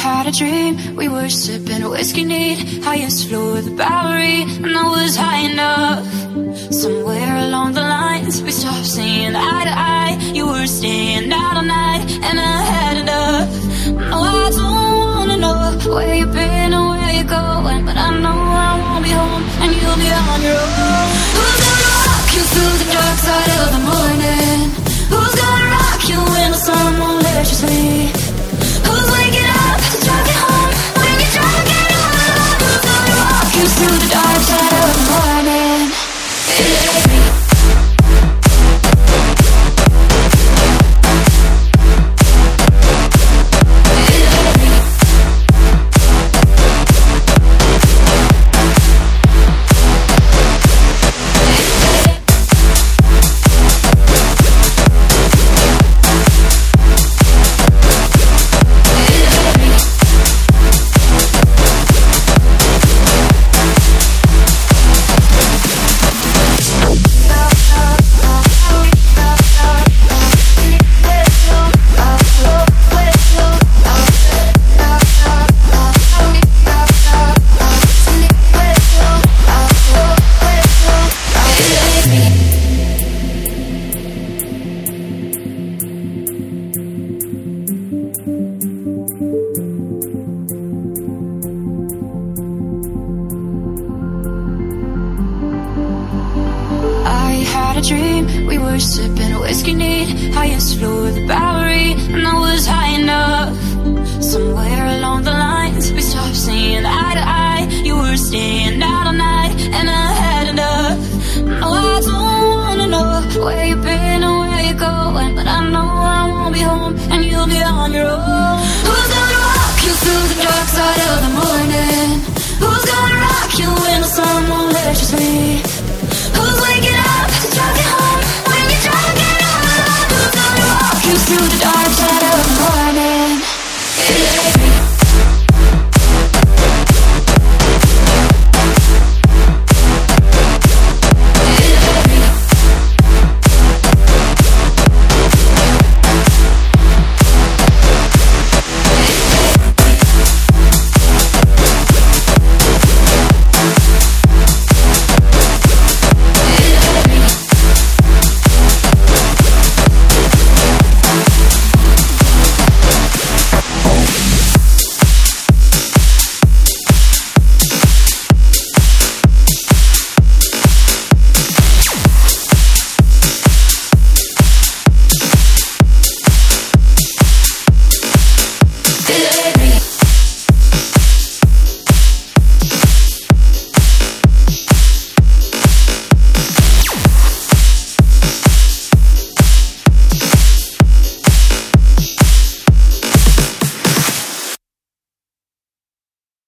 had a dream, we were sipping whiskey neat, highest floor of the Bowery, and I was high enough. Somewhere along the lines, we stopped seeing eye to eye. You were staying out all night, and I had enough. No, I don't wanna know where you've been or where you're going, but I know I won't be home, and you'll be on your own. Who's gonna rock you through the dark side of the morning? Who's gonna rock you when the sun won't let you sleep? Who's waking up to drive you home when you're drunk and you're alone? Who's gonna rock you through the dark side of the morning? It ain't me. Who's waking up to drive you home?